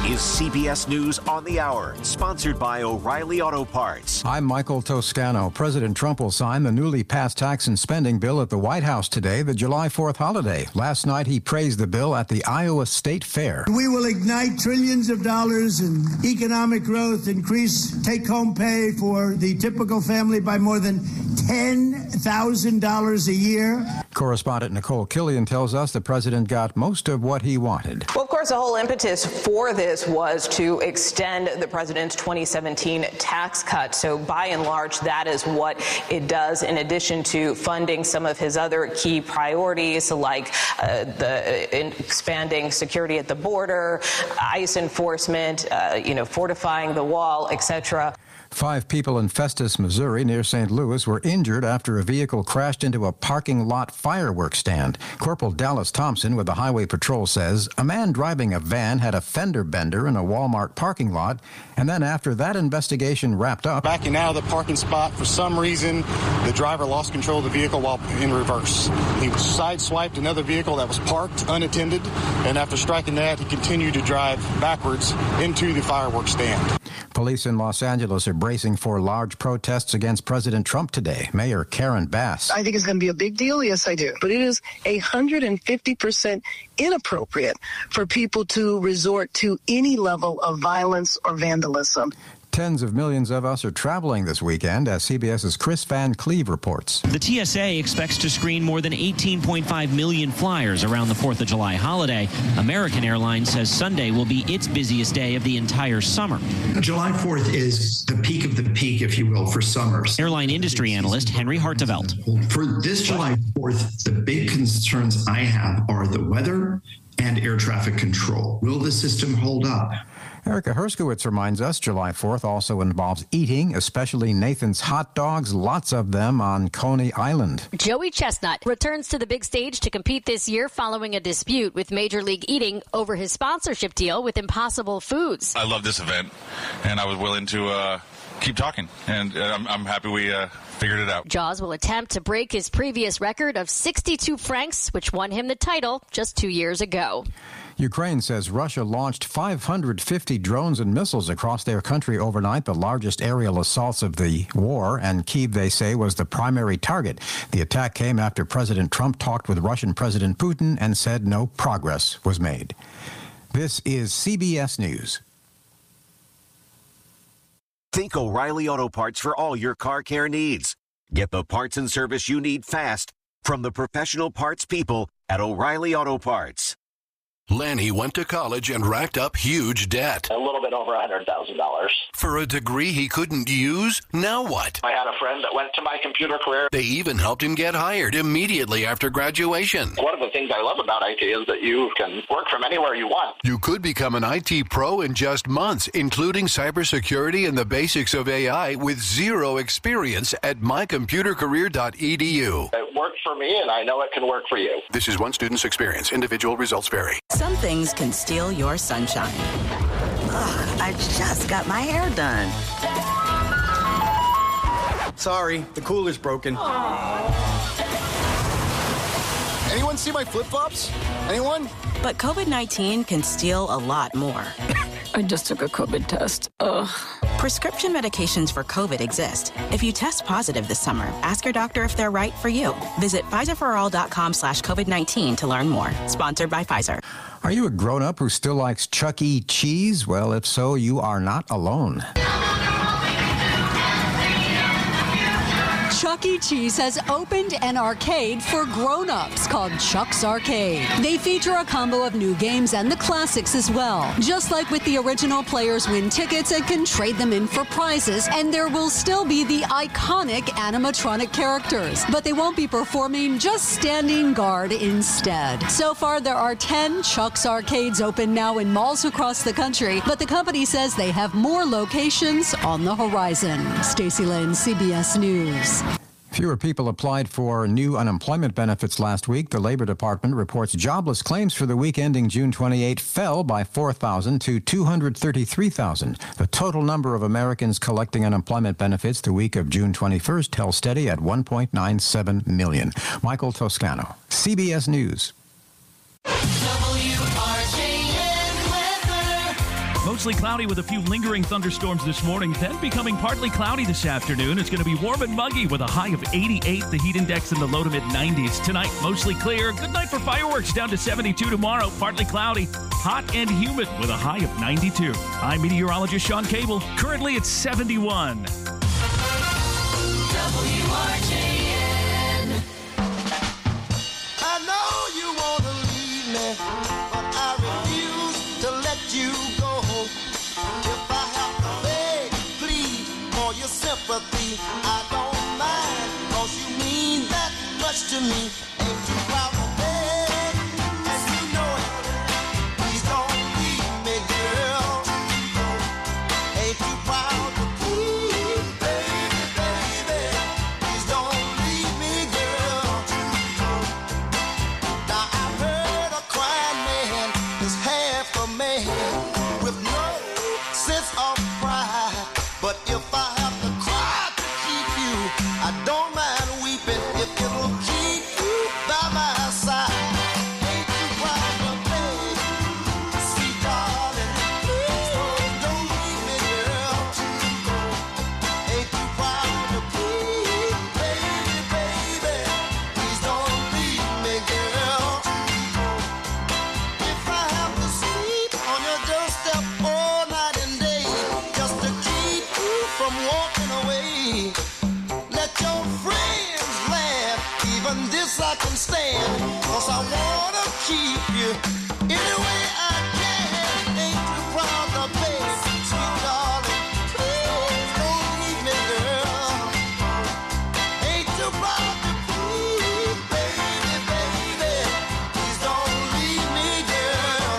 is CBS News on the Hour, sponsored by O'Reilly Auto Parts. I'm Michael Toscano. President Trump will sign the newly passed tax and spending bill at the White House today, the July 4th holiday. Last night, he praised the bill at the Iowa State Fair. We will ignite trillions of dollars in economic growth, increase take-home pay for the typical family by more than $10,000 a year. Correspondent Nicole Killian tells us the president got most of what he wanted. Well, of course, the whole impetus for this was to extend the president's 2017 tax cut. So by and large, that is what it does, in addition to funding some of his other key priorities, like expanding security at the border, ICE enforcement, fortifying the wall, etc. 5 people in Festus, Missouri, near St. Louis, were injured after a vehicle crashed into a parking lot fireworks stand. Corporal Dallas Thompson with the Highway Patrol says a man driving a van had a fender bender in a Walmart parking lot, and then after that investigation wrapped up... Backing out of the parking spot, for some reason, the driver lost control of the vehicle while in reverse. He sideswiped another vehicle that was parked unattended, and after striking that, he continued to drive backwards into the fireworks stand. Police in Los Angeles are bracing for large protests against President Trump today. Mayor Karen Bass. I think it's going to be a big deal. Yes, I do. But it is 150% inappropriate for people to resort to any level of violence or vandalism. Tens of millions of us are traveling this weekend, as CBS's Chris Van Cleve reports. The TSA expects to screen more than 18.5 million flyers around the 4th of July holiday. American Airlines says Sunday will be its busiest day of the entire summer. July 4th is the peak of the peak, if you will, for summers. Airline industry analyst Henry Hartevelt. For this July 4th, the big concerns I have are the weather and air traffic control. Will the system hold up? Erica Herskowitz reminds us July 4th also involves eating, especially Nathan's hot dogs, lots of them on Coney Island. Joey Chestnut returns to the big stage to compete this year following a dispute with Major League Eating over his sponsorship deal with Impossible Foods. I love this event, and I was willing to keep talking, and I'm happy we figured it out. Jaws will attempt to break his previous record of 62 francs, which won him the title just 2 years ago. Ukraine says Russia launched 550 drones and missiles across their country overnight, the largest aerial assaults of the war, and Kyiv, they say, was the primary target. The attack came after President Trump talked with Russian President Putin and said no progress was made. This is CBS News. Think O'Reilly Auto Parts for all your car care needs. Get the parts and service you need fast from the professional parts people at O'Reilly Auto Parts. Lanny went to college and racked up huge debt. A little bit over $100,000. For a degree he couldn't use? Now what? I had a friend that went to my computer career. They even helped him get hired immediately after graduation. One of the things I love about IT is that you can work from anywhere you want. You could become an IT pro in just months, including cybersecurity and the basics of AI with zero experience at mycomputercareer.edu. It worked for me, and I know it can work for you. This is one student's experience. Individual results vary. Some things can steal your sunshine. Ugh, I just got my hair done. Sorry, the cooler's broken. Anyone see my flip-flops? Anyone? But COVID-19 can steal a lot more. I just took a COVID test. Ugh. Prescription medications for COVID exist. If you test positive this summer, ask your doctor if they're right for you. Visit PfizerForAll.com/COVID-19 to learn more. Sponsored by Pfizer. Are you a grown-up who still likes Chuck E. Cheese? Well, if so, you are not alone. Chuck E. Cheese has opened an arcade for grown-ups called Chuck's Arcade. They feature a combo of new games and the classics as well. Just like with the original, players win tickets and can trade them in for prizes, and there will still be the iconic animatronic characters, but they won't be performing, just standing guard instead. So far, there are 10 Chuck's Arcades open now in malls across the country, but the company says they have more locations on the horizon. Stacey Lynn, CBS News. Fewer people applied for new unemployment benefits last week. The Labor Department reports jobless claims for the week ending June 28 fell by 4,000 to 233,000. The total number of Americans collecting unemployment benefits the week of June 21st held steady at 1.97 million. Michael Toscano, CBS News. Mostly cloudy with a few lingering thunderstorms this morning, then becoming partly cloudy this afternoon. It's going to be warm and muggy with a high of 88, the heat index in the low to mid-90s. Tonight, mostly clear. Good night for fireworks, down to 72 tomorrow. Partly cloudy, hot and humid with a high of 92. I'm meteorologist Sean Cable. Currently, it's 71. WRJN. I know you want to leave me, but I refuse to let you go. If I have to beg, plead for your sympathy, I don't mind, 'cause you mean that much to me. Ain't too proud to beg, and you know it. Please don't leave me, girl. Ain't too proud to plead, baby, baby. Please don't leave me, girl. Now I've heard a crying man is half a man with no sense of pride. But if I have to cry to keep you, I don't mind weeping if it'll keep you by my side. Ain't you proud to beg, sweet darling? Please don't leave me, girl. Ain't you proud to plead, baby, baby? Please don't leave me, girl. If I have to sleep on your doorstep all night and day, just to keep you from walking away, let your friends laugh, even this I can stand, 'cause I wanna keep you any way I can. Ain't too proud to beg, sweet darling, please don't leave me, girl. Ain't too proud to plead, baby, baby, please don't leave me, girl.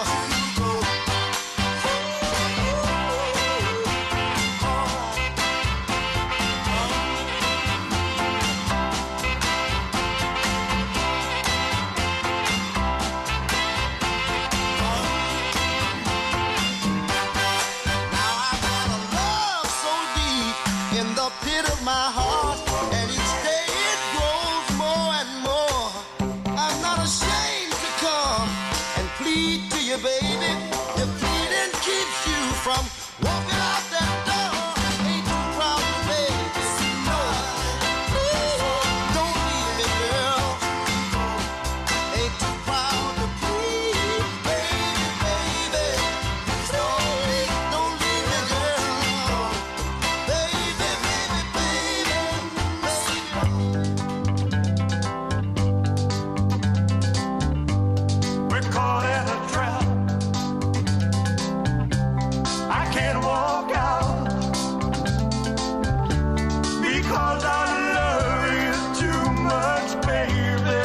Now I got a love so deep in the pit of my heart, and each day it grows more and more. I'm not ashamed to come and plead to you, baby. If pleading keeps you from walking out that door, ain't too proud to beg, no. Please don't leave me, girl. Ain't too proud to plead, baby, baby. Please don't leave me, girl. Baby, baby, baby, We're caught in a trap. I can't walk out because I love you too much, baby.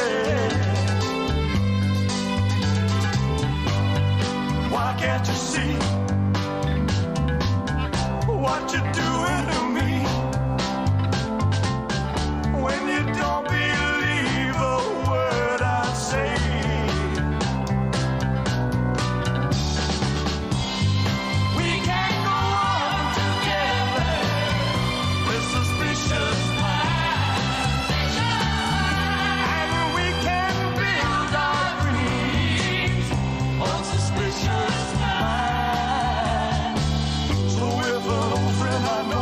Why can't you see what you're doing to me? When you don't believe a word I say. We can't go on together with suspicious minds. And we can build our dreams on suspicious minds. So if an old friend I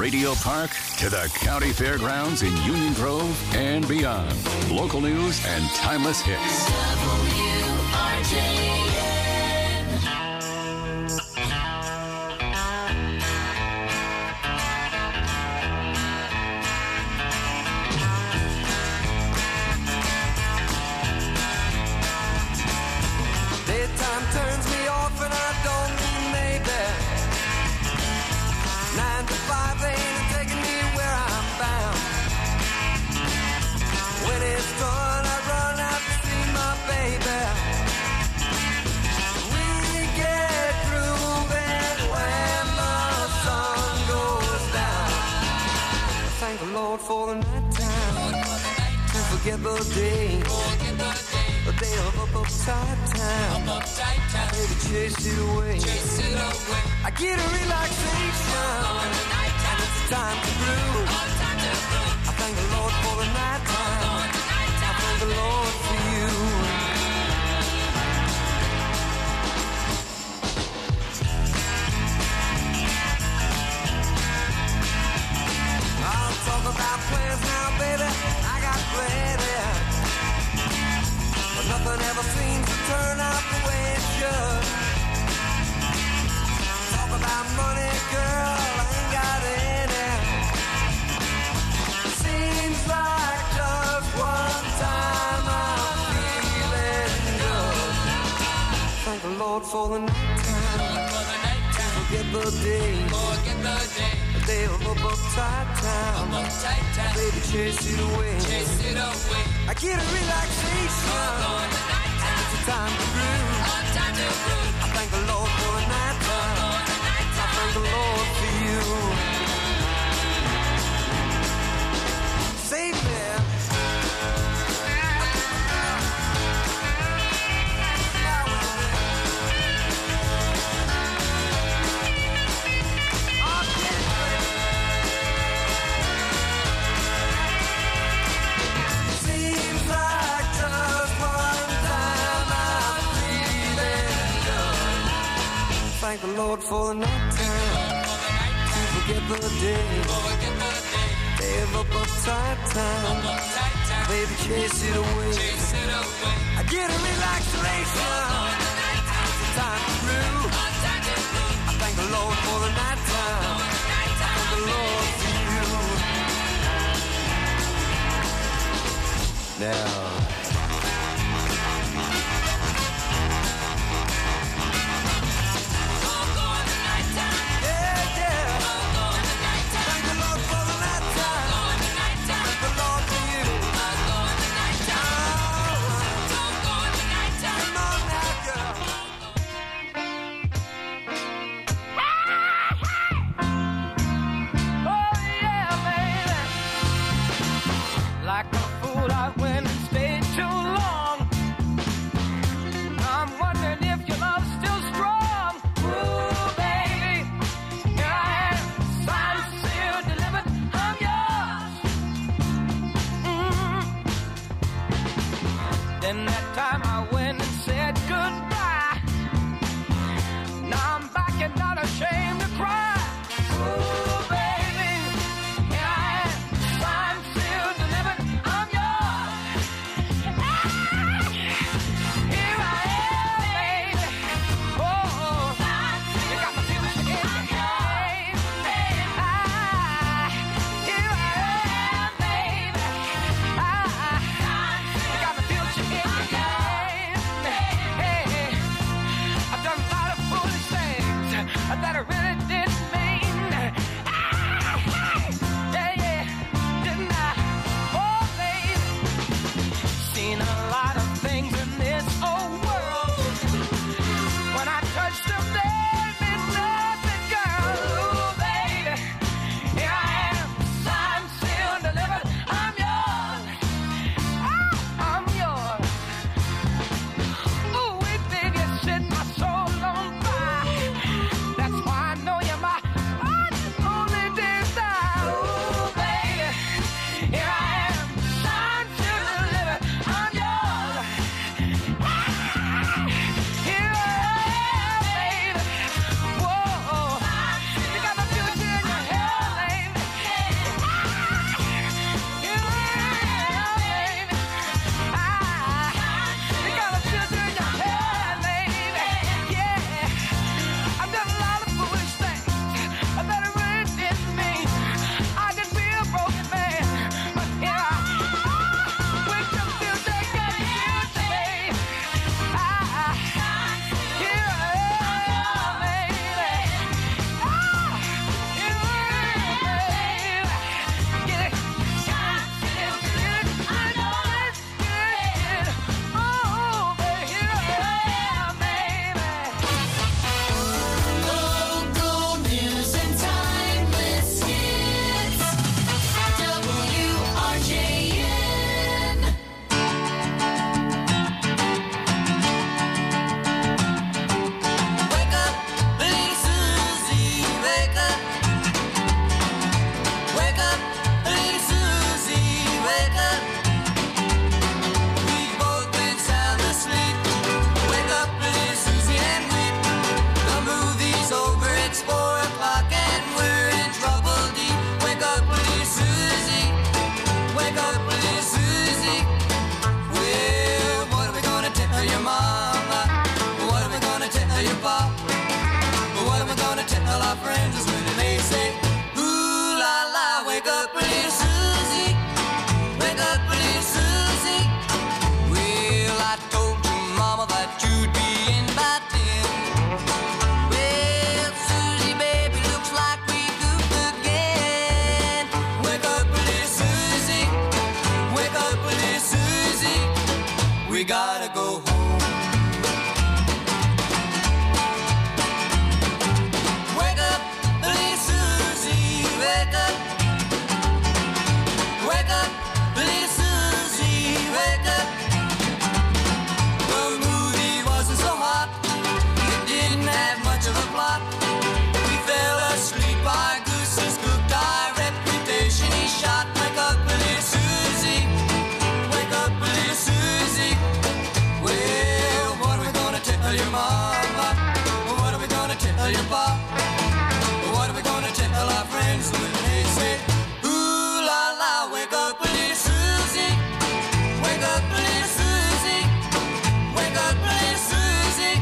Radio Park to the county fairgrounds in Union Grove and beyond. Local news and timeless hits. WRJN. Daytime turns me off and I don't mean maybe. 9 to 5 ain't taking me where I'm bound. When it's done, I run out to see my baby. We get grooving when the sun goes down. Thank the Lord for the night time. To forget the day. The day of uptight time. Baby, chase it away. I get a relaxation. And it's time to groove. I thank the Lord for the night time. I thank the Lord for you. I'll talk about plans now, baby. I got plenty. But nothing ever seems to turn out the way it should. Talk about money, girl, I ain't got any. Seems like just one time I'm feeling good. Thank the Lord for the night time. Forget the day. The day of uptight time. Baby, chase it away. I get a relaxation. And it's a time to groove. I thank the Lord for the night time. I thank the Lord for you. Save me. Seems like just one time I'm feeling good. Thank the Lord for the night time. To forget the day. Day of uptight time. Baby, chase it away. I get a relaxation. It's a time to groove. I thank the Lord for the night time. I thank the Lord for you. Now. Come on now, girl. bar. But what am I gonna tell our friends when they say, ooh la la, wake up little Susie, wake up little Susie. Well, I told your mama that you'd be in by 10. Well, Susie, baby, looks like we goofed again. Wake up little Susie, wake up little Susie. We gotta go home. Wake up, little Susie, wake up. Wake up, little Susie, wake up. The movie wasn't so hot, it didn't have much of a plot. We fell asleep, our goose is cooked, our reputation is shot. Wake up, little Susie, wake up, little Susie. Well, what are we gonna tell your mama? What are we gonna tell your papa? What are we gonna tell our friends when they say, ooh la la, wake up little Susie, wake up little Susie, wake up little Susie.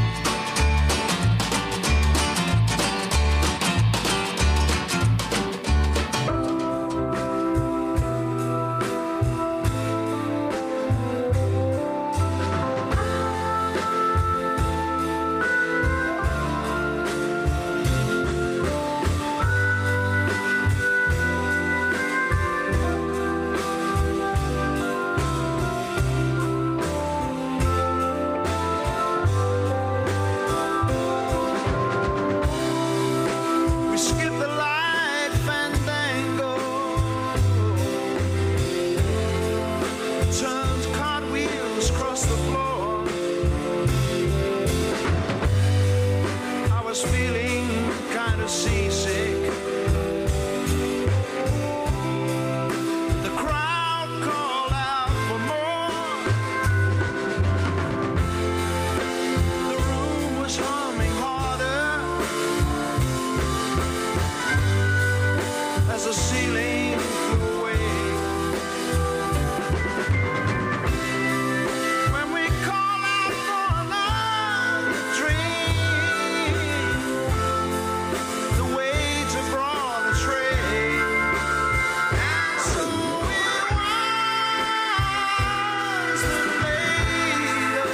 We skip the light fandango, turns cartwheels across the floor. I was feeling kind of seasick. The crowd called out for more. The room was humming harder as the ceiling flew away. When we call out for another drink, the waiter brought a tray. And so it was that later,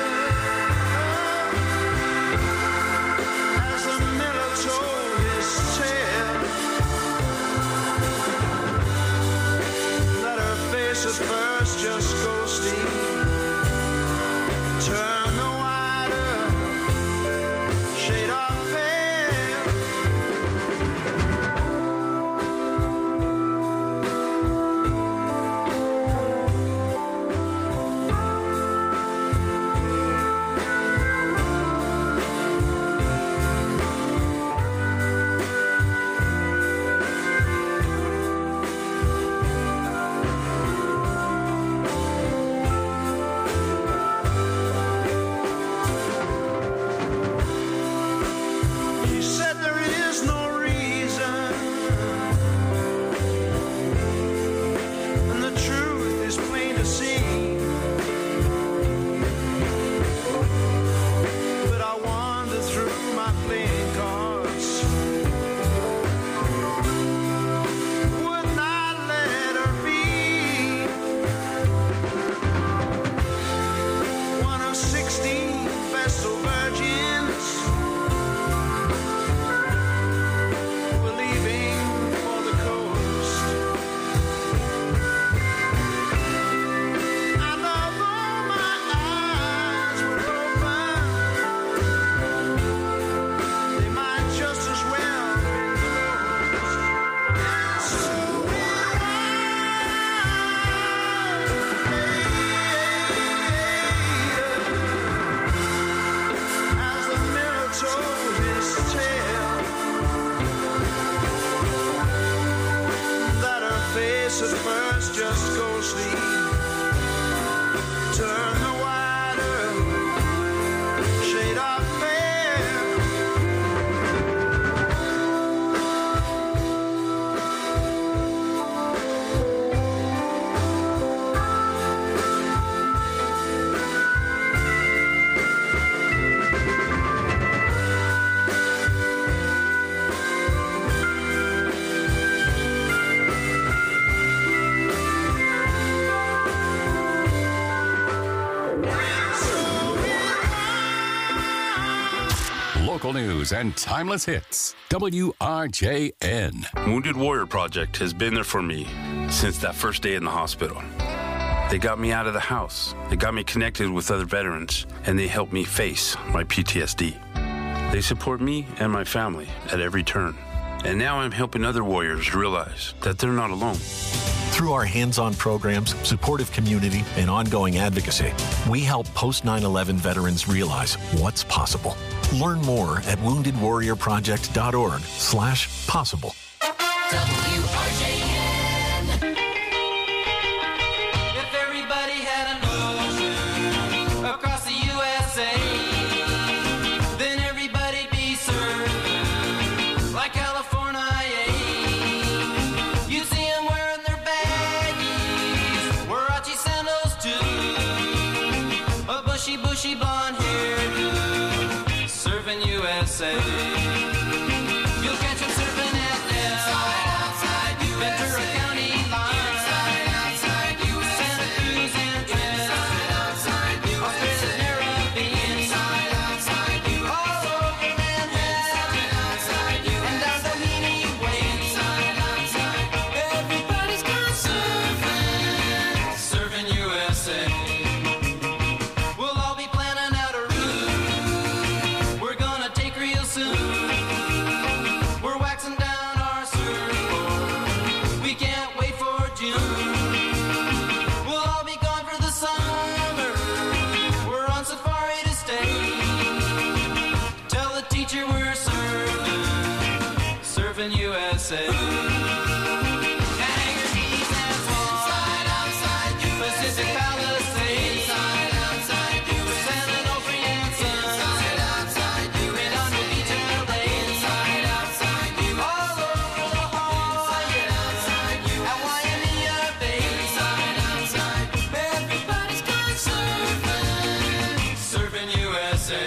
as the miller told his tale, that her face at first just ghosty, turn the wider shade of pale. He said there is no reason, and the truth is plain to see. But I wander through my playing cards, would not let her be one of 16 vestal virgins. We're leaving for the coast. And although my eyes were open, they might just as well be closed. And so it as the miller told his tale, that her face at first just ghostly, turn the wider shade of pale. local news and timeless hits. WRJN. Wounded Warrior Project has been there for me since that first day in the hospital. They got me out of the house. They got me connected with other veterans, and they helped me face my PTSD. They support me and my family at every turn. And now I'm helping other warriors realize that they're not alone. Through our hands-on programs, supportive community, and ongoing advocacy, we help post 9/11 veterans realize what's possible. Learn more at woundedwarriorproject.org/possible. If everybody had an ocean across the USA, then everybody'd be served like California. You'd see them wearing their baggies, Warachi sandals too, a bushy blonde hairdo, serving USA. You'll catch them surfing at Ventura County line, Santa Cruz and Australia's Caribbean, all over Manhattan, and down Doheny Way. Everybody's gone surfing USA. We'll all be planning out a route we're gonna take real soon. We're waxing down our surfboard. We can't wait for June. We'll all be gone for the summer. We're on safari to stay. Tell the teacher we're surfing USA. Hangar Keys and Swan, Pacific Palisades, San Onofre and Sun, Redondo Beach, LA, all over La Jolla, at Waimea Bay. Everybody's gone surfing USA.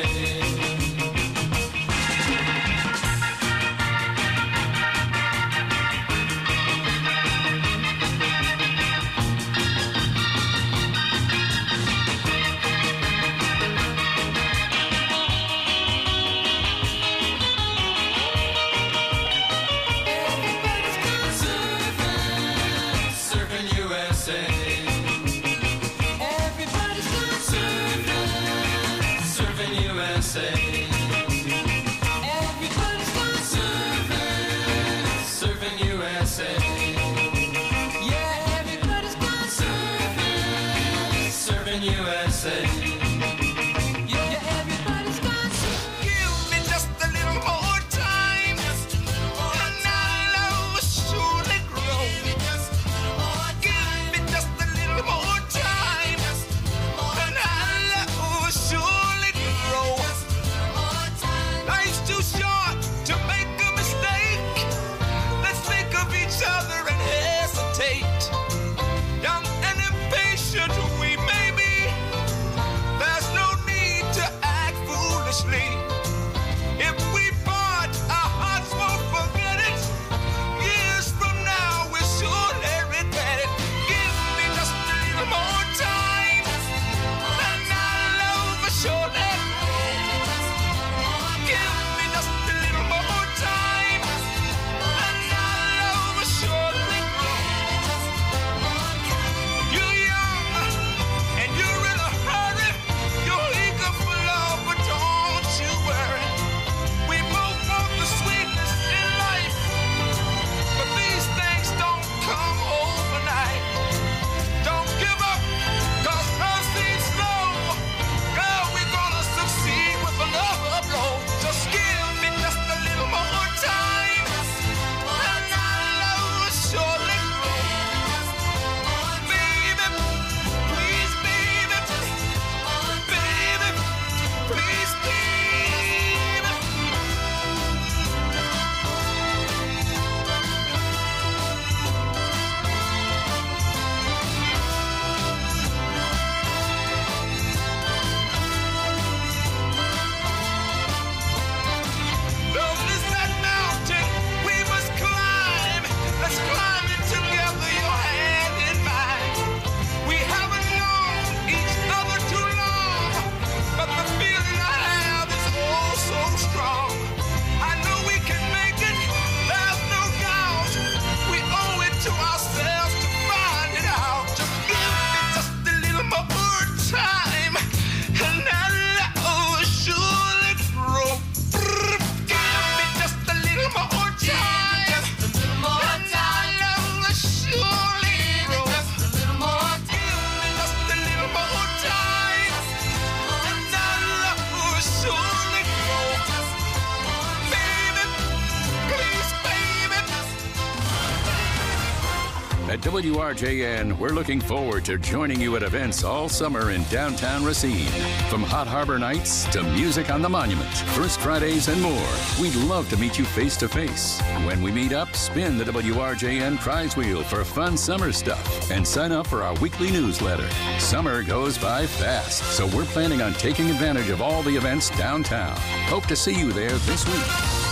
At WRJN, we're looking forward to joining you at events all summer in downtown Racine. From Hot Harbor Nights to music on the Monument, First Fridays, and more. We'd love to meet you face to face. When we meet up, spin the WRJN prize wheel for fun summer stuff and sign up for our weekly newsletter. Summer goes by fast, so we're planning on taking advantage of all the events downtown. Hope to see you there this week.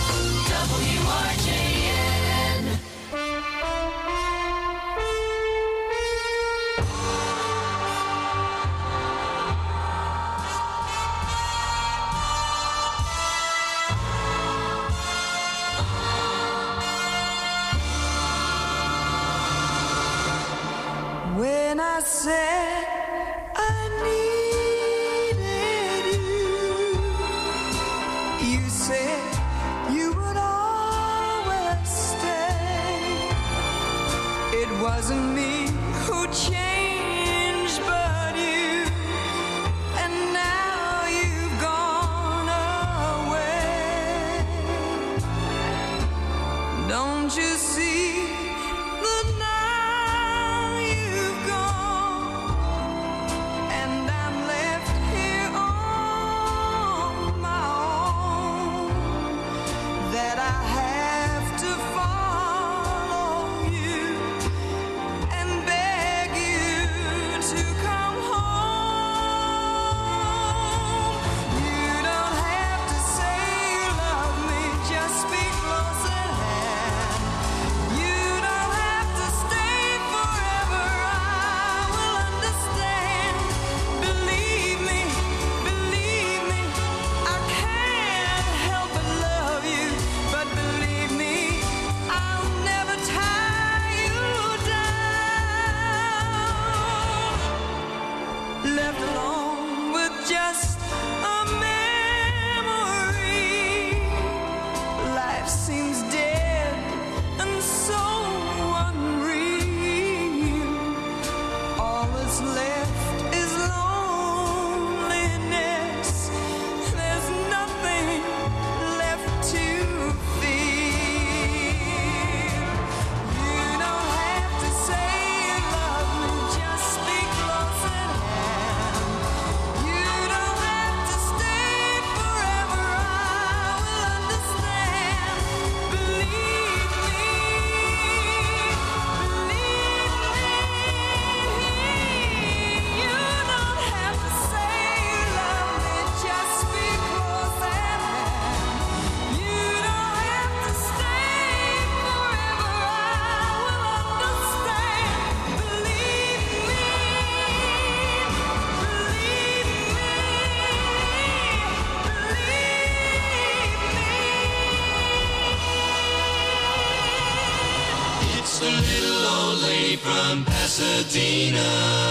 WRJN. When I said I needed you, you said you would always stay. It wasn't me who changed, but you. And now you've gone away. Don't you see? The little old lady from Pasadena.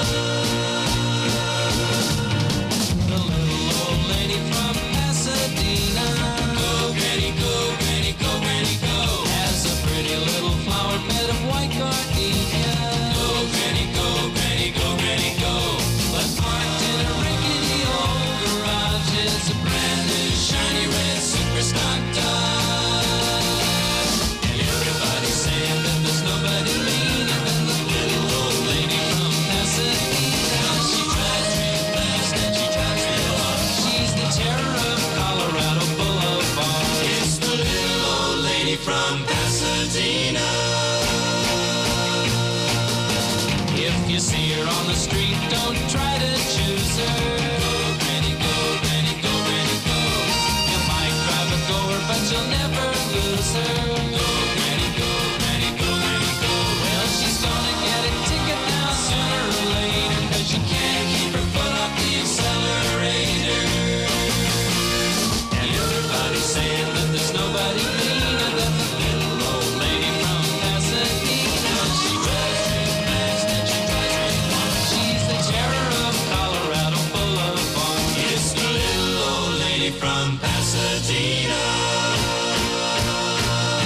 The little old lady from Pasadena. Go, Granny, go, Granny, go, Granny, go. Has a pretty little flower bed of white gardenia. Go, Granny, go, Granny, go, Granny, go. But parked in a rickety old garage is a brand new shiny red super stock Dodge. And everybody's saying that there's nobody meaner than the little old lady from Pasadena. She drives real fast and she drives real hard. She's the terror of Colorado Boulevard. It's the little old lady from Pasadena. If you see her on the street, don't try to choose her. Go, Granny, go, Granny, go, Granny, go. You might drive a goer, but you'll never lose her. Go, Granny, go, Granny, go, Granny, go. Well, she's gonna get a ticket now sooner or later, 'cause you can't keep her foot off the accelerator. And everybody's saying that there's nobody meaner than the little old lady from Pasadena. She drives real fast and she drives real hard. She's the terror of Colorado Boulevard. It's the little old lady from Pasadena.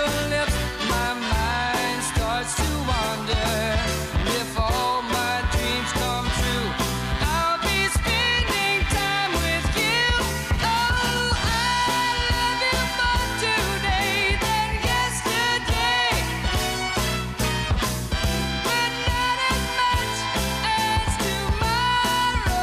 your lips, my mind starts to wander. If all my dreams come true, I'll be spending time with you. Oh, I love you more today than yesterday, but not as much as tomorrow.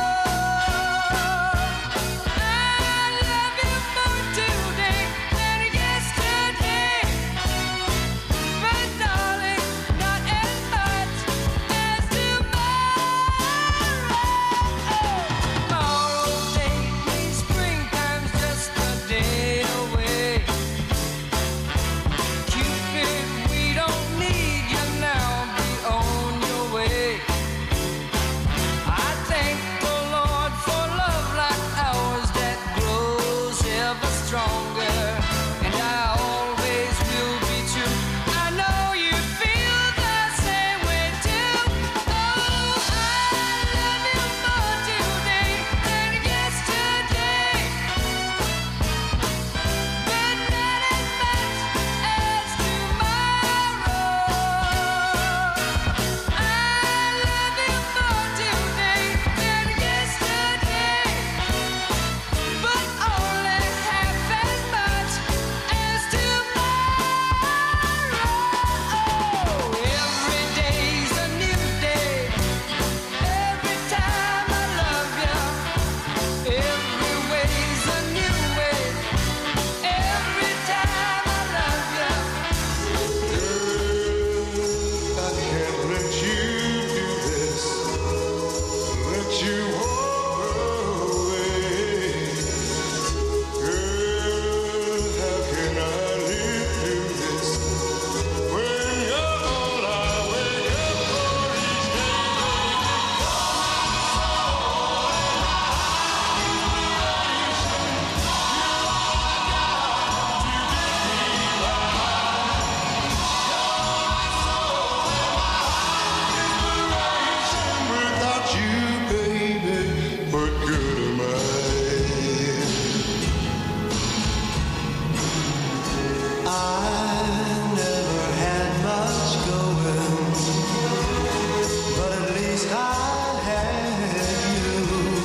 I love you more today than yesterday, but darling, not as much as tomorrow. Tomorrow day means springtime's just a day away. Cupid, we don't need you now, be on your way. I thank the Lord for love like ours that grows ever stronger, and I always will be true. I know you feel the same way too. Oh, I love you more today than yesterday, but not as much as tomorrow. I love you more today than yesterday, but only half as much as tomorrow. Every day's a new day. Every time I love you, every way's a new way. Every time I love you. I can't let you do this, let you walk away. Girl, how can I live through this when you're all I wake up for each day? Without you, baby, what good am I? I never had much going, but at least I had you.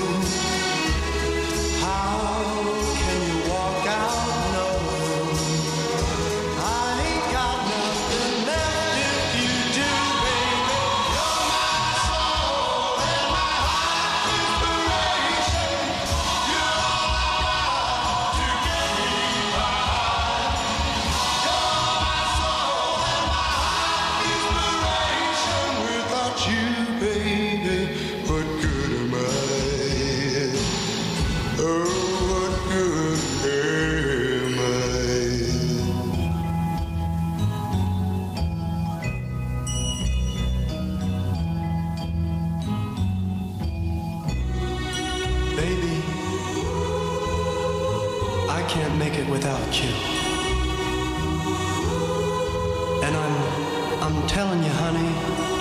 How can you walk out knowing I ain't got nothing left if you do, baby? You're my soul and my heart inspiration. You're all I got to get me by. You're my soul and my heart inspiration. Without you, baby, what good am I? Oh, what good am I? Baby, I can't make it without you. And I'm telling you, honey,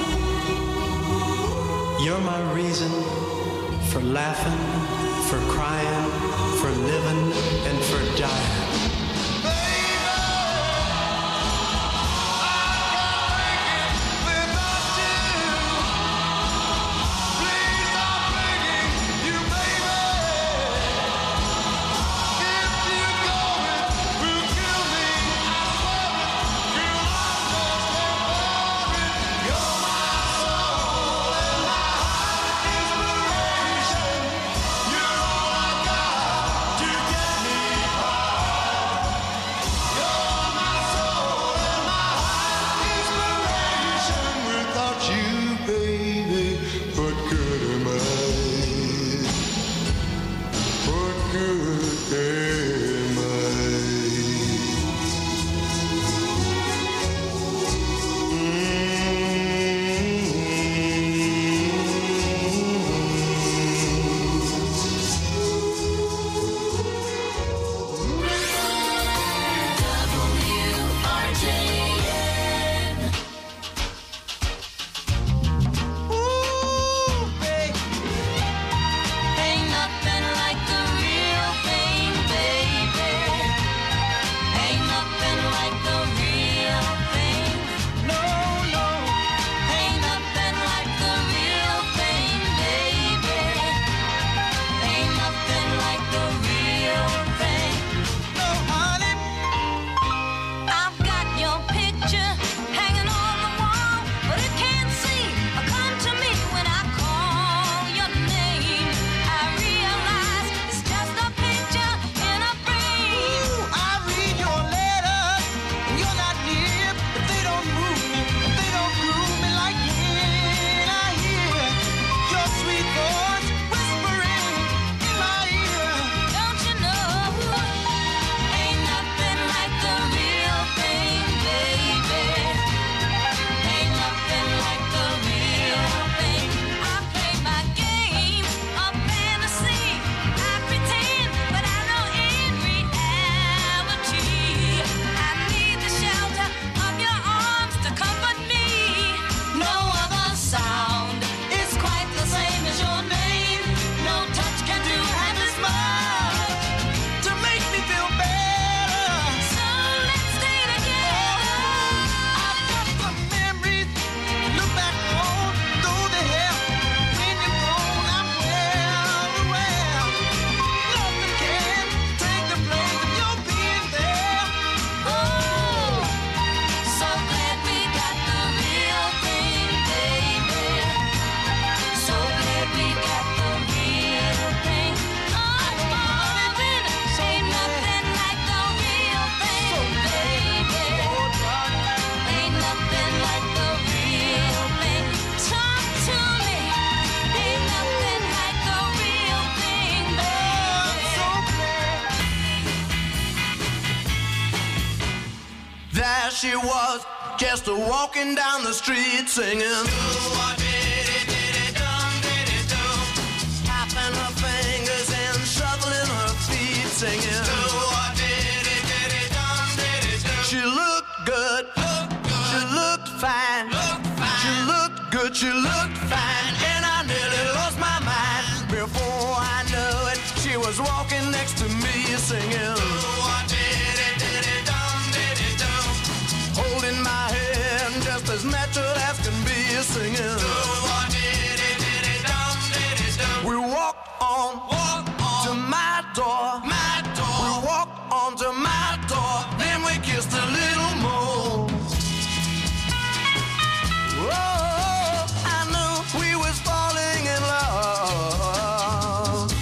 you're my reason for laughing, for crying, for living, and for dying. You're all I got to get me by. There she was, just walking down the street singing. Tapping her fingers and shuffling her feet singing. She looked good, she looked fine, she looked good, she looked fine, and I nearly lost my mind. Before I knew it, she was walking next to me singing. Holding my hand just as natural as can be singing. We walked on to my door. We walked on to my door. Then we kissed a little more. Oh, I knew we was falling in love.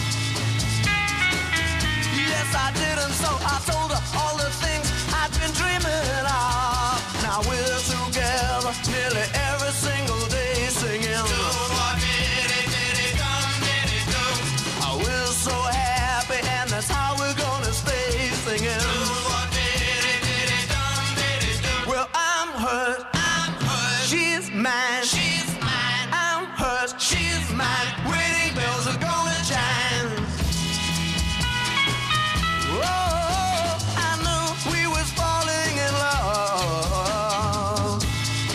Yes, I did, and so I told her all the things I'd been dreaming of. Now we're together nearly every single day singing. We're so happy, and that's how we're gonna stay singing. Well, I'm hers, she's mine. I'm hers, she's mine. Wedding bells are gonna chime. Oh, I knew we was falling in love.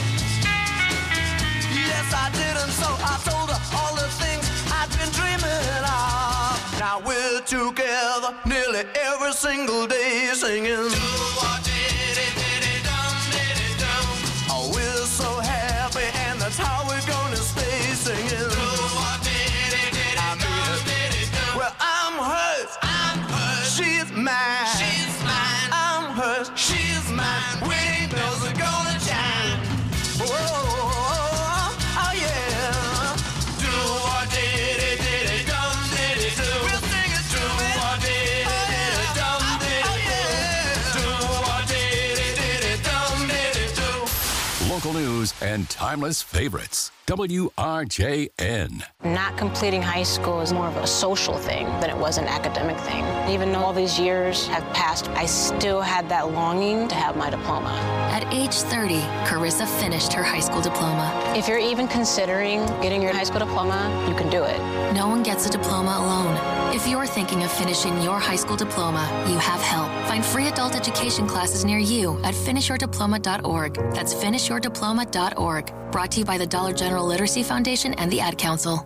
Yes, I did, and so I told her all the things I'd been dreaming of. Now we're together nearly every single day singing. Oh, we're so happy, and that's how we're gonna stay singing. I mean it. Well, I'm hers, she's mine. I'm hers, she's mine. Wedding bells are gonna chime. Oh, yeah. Do what did it, dum did it do. We'll sing it to it. Do what did it, dum did it do. Do what did it, dum did it do. Local news and timeless favorites. WRJN. Not completing high school is more of a social thing than it was an academic thing. Even though all these years have passed, I still had that longing to have my diploma. At age 30, Carissa finished her high school diploma. If you're even considering getting your high school diploma, you can do it. No one gets a diploma alone. If you're thinking of finishing your high school diploma, you have help. Find free adult education classes near you at finishyourdiploma.org. That's finishyourdiploma.org. Brought to you by the Dollar General Literacy Foundation and the Ad Council.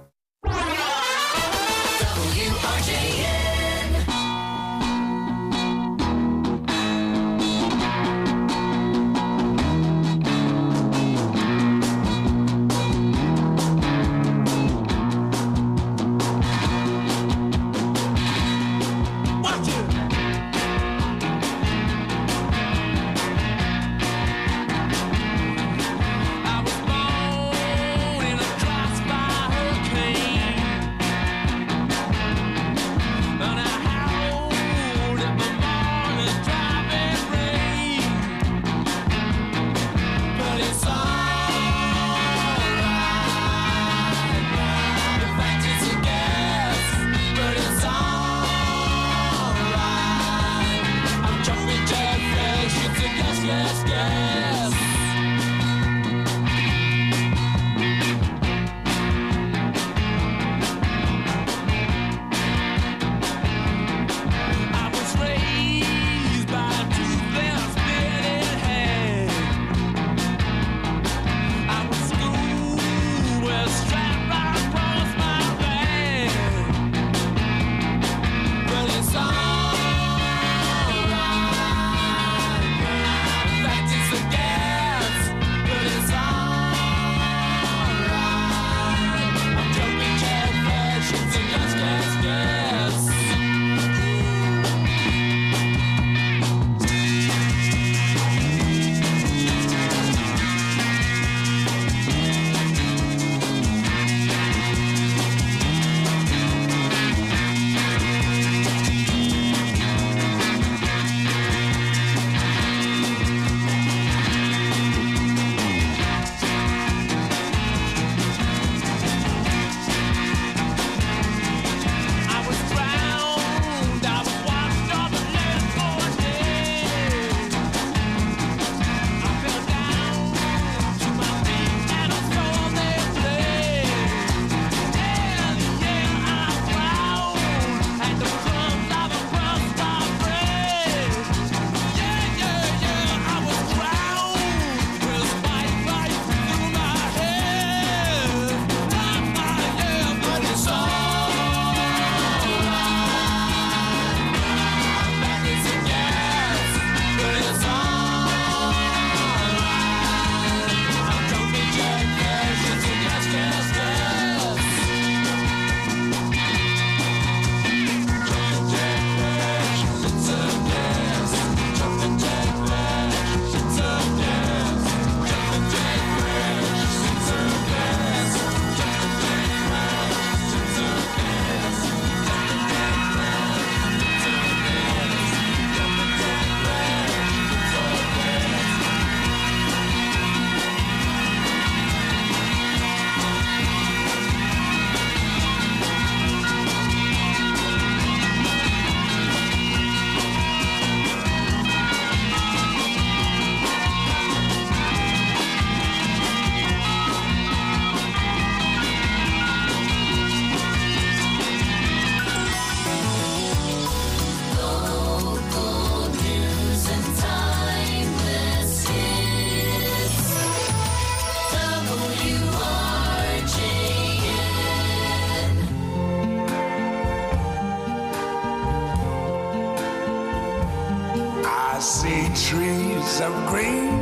skies of green,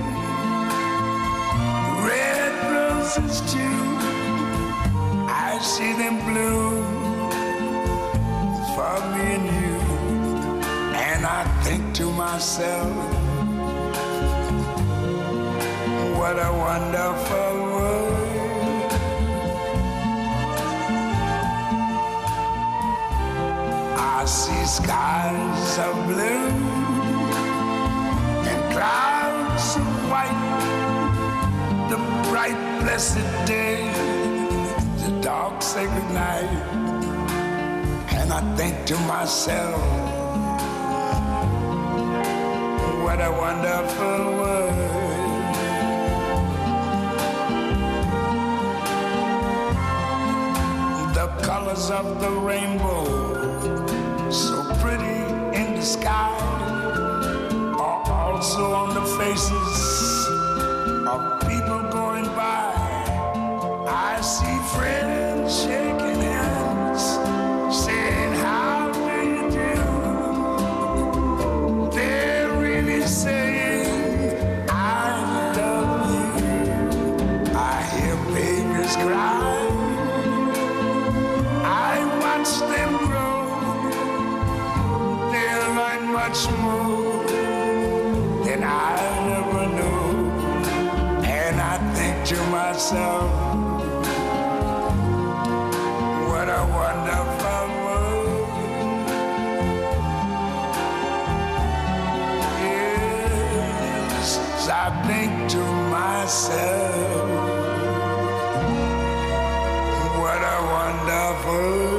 red roses too. I see them bloom for me and you, and I think to myself, what a wonderful world. I see skies of blue and clouds of white, the bright blessed day, the dark sacred night, and I think to myself, what a wonderful world. The colors of the rainbow, so pretty in the sky, are also on the faces of people going by. I see friends shaking hands, saying, how do you do? They're really saying, I love you. I hear babies cry, I watch them grow. They'll learn much more than I ever knew. And I think to myself, what a wonderful world. Yes, I think to myself, what a wonderful world.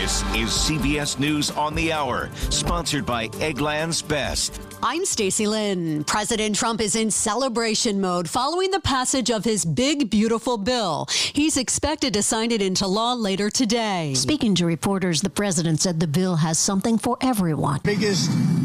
This is CBS News on the Hour, sponsored by Eggland's Best. I'm Stacey Lynn. President Trump is in celebration mode following the passage of his big, beautiful bill. He's expected to sign it into law later today. Speaking to reporters, the president said the bill has something for everyone. Biggest